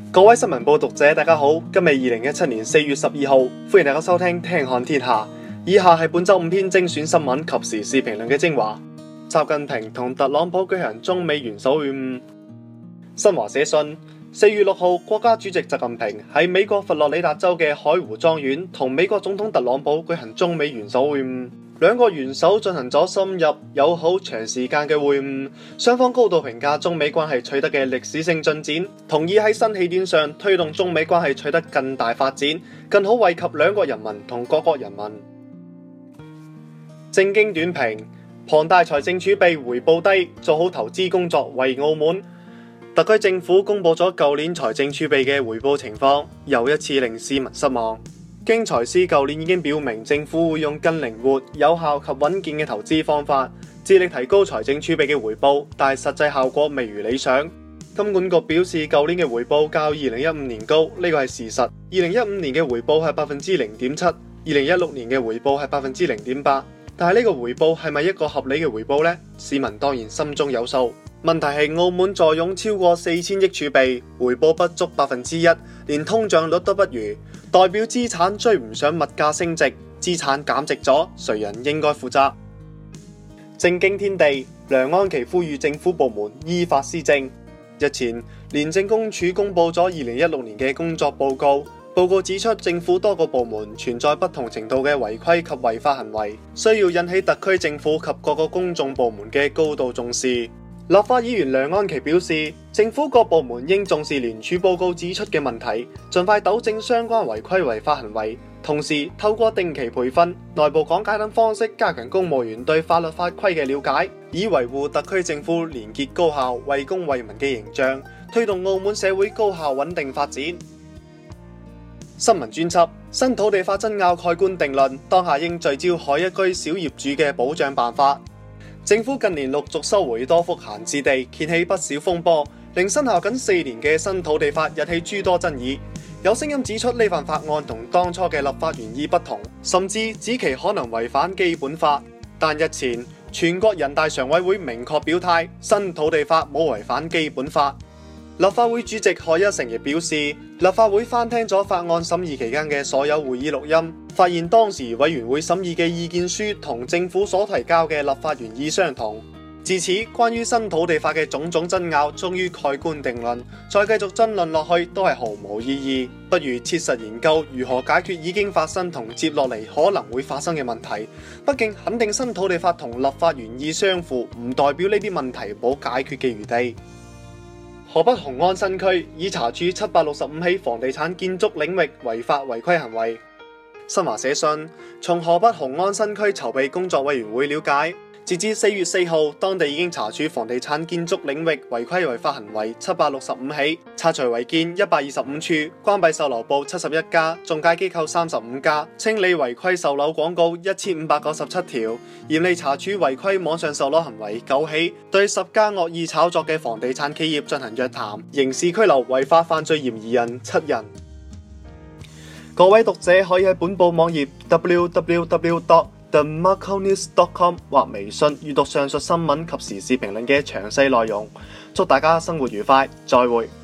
各位新聞報讀者，大家好，今日2017年4月12號，歡迎大家收聽聽看天下。以下係本周5篇精選新聞及時事評論嘅精華。習近平同特朗普舉行中美元首會晤。新華社訊，4月6號，國家主席習近平喺美國佛羅里達州嘅海湖莊園同美國總統特朗普舉行中美元首會晤。兩個元首進行咗深入、友好、長時間嘅會晤，雙方高度評價中美關係取得嘅歷史性進展，同意喺新起點上推動中美關係取得更大發展，更好惠及兩國人民同各國人民。正經短評：龐大財政儲備回報低，做好投資工作為澳門。特區政府公布咗舊年財政儲備嘅回報情況，又一次令市民失望。經財司舊年已經表明，政府會用更靈活、有效及穩健嘅投資方法，致力提高財政儲備嘅回報，但係實際效果未如理想。金管局表示，舊年嘅回報較2015年高，呢個係事實。2015年嘅回報係0.7%，2016年嘅回報係0.8%，但係呢個回報係咪一個合理嘅回報呢？市民當然心中有數。問題係澳門坐擁超過4000億儲備，回報不足1%，連通脹率都不如，代表資產追唔上物價升值，資產減值咗，誰人應該負責？正經天地，梁安琪呼籲政府部門依法施政。日前，廉政公署公布咗2016年嘅工作報告，報告指出政府多個部門存在不同程度嘅違規及違法行為，需要引起特區政府及各個公眾部門嘅高度重視。立法議員梁安琪表示，政府各部門應重視聯署報告指出嘅問題，盡快糾正相關違規違法行為，同時透過定期培訓、內部講解等方式加強公務員對法律法規嘅了解，以維護特區政府廉潔高效、為公為民嘅形象，推動澳門社會高效穩定發展。新聞專輯：新土地法爭拗蓋棺定論，當下應聚焦海一居小業主嘅保障辦法。政府近年陸續收回多幅閒置地，掀起不少風波，令生效僅4年嘅新土地法引起諸多爭議。有聲音指出呢份法案同當初嘅立法原意不同，甚至指其可能違反基本法。但日前全國人大常委會明確表態，新土地法冇違反基本法。立法會主席賀一誠亦表示，立法會翻聽咗法案審議期間嘅所有會議錄音，發現當時委員會審議嘅意見書同政府所提交嘅立法原意相同。自此，關於新土地法嘅種種爭拗終於蓋棺定論，再繼續爭論落去都係毫無意義，不如切實研究如何解決已經發生同接落嚟可能會發生嘅問題。畢竟肯定新土地法同立法原意相符，唔代表呢啲問題冇解決嘅餘地。河北雄安新區已查處765起房地產建築領域違法違規行為。新華社訊，從河北雄安新區籌備工作委員會了解，截至4月4號，當地已經查處房地產建築領域違規違法行為765起，拆除違建125處，關閉售樓部71家，中介機構35家，清理違規售樓廣告1597條，嚴厲查處違規網上售樓行為9起，對10家惡意炒作嘅房地產企業進行約談，刑事拘留違法犯罪嫌疑人7人。各位讀者可以喺本報網頁 www.themarkonews.com 或微信閱讀上述新聞及時事評論嘅詳細內容。祝大家生活愉快，再會。